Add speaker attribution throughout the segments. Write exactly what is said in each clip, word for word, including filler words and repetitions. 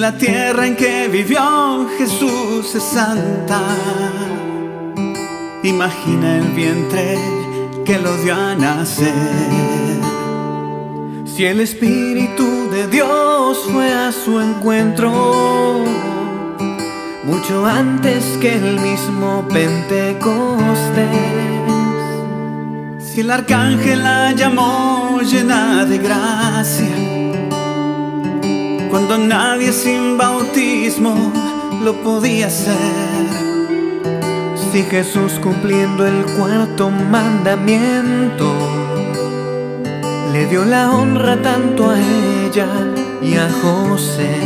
Speaker 1: la tierra en que vivió Jesús es santa, imagina el vientre que lo dio a nacer. Si el Espíritu de Dios fue a su encuentro mucho antes que el mismo Pentecostés, si el arcángel la llamó llena de gracia, cuando nadie sin bautismo lo podía hacer, si Jesús cumpliendo el cuarto mandamiento le dio la honra tanto a ella y a José,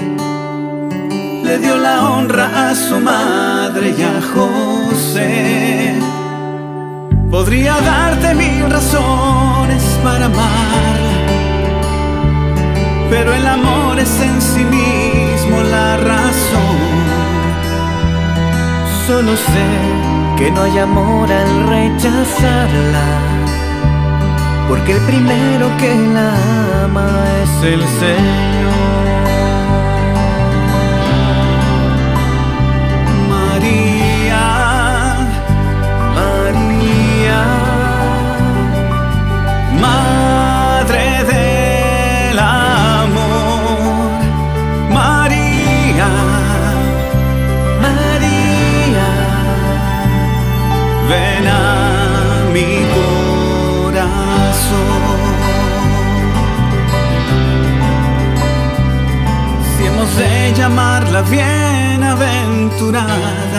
Speaker 1: le dio la honra a su madre y a José, podría darte mil razones para amarla, pero el amor es en sí mismo la razón. Solo sé que no hay amor al rechazarla, porque el primero que la ama es el Señor. María, María, Madre del amor. María, María, ven a mi corazón. Si hemos de llamarla bienaventurada,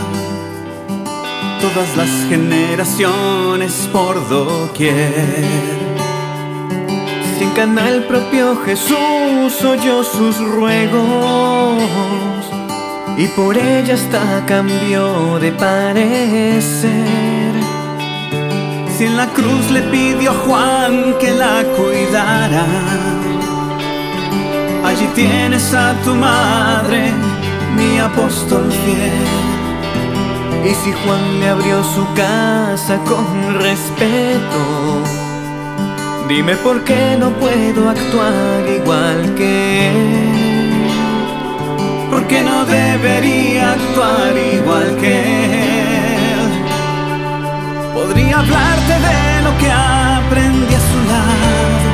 Speaker 1: todas las generaciones por doquier, si en Caná el propio Jesús oyó sus ruegos y por ella hasta cambió de parecer, si en la cruz le pidió a Juan que la cuidara, allí tienes a tu madre, mi apóstol fiel. Y si Juan le abrió su casa con respeto, dime por qué no puedo actuar igual que él. ¿Por qué no debería actuar igual que él? Podría hablarte de lo que aprendí a su lado,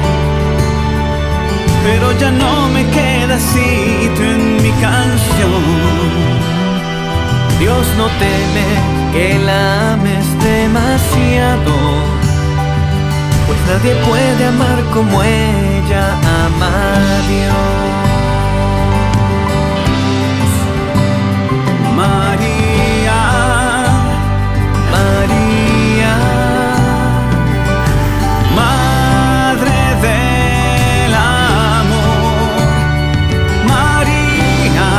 Speaker 1: pero ya no me queda sitio en mi canción. Dios no teme que la ames demasiado, pues nadie puede amar como ella ama a Dios. María, María, Madre del amor. María,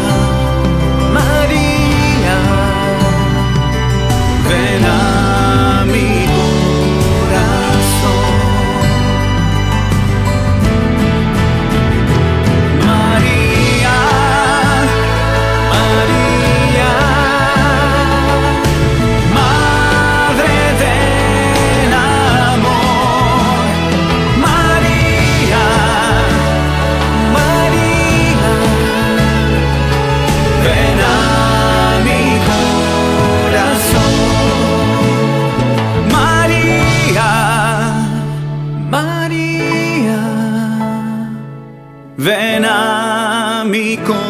Speaker 1: María, ven a mi corazón. María, María, Madre del amor. María, María, ven a mi corazón. María, María, ven a mi corazón.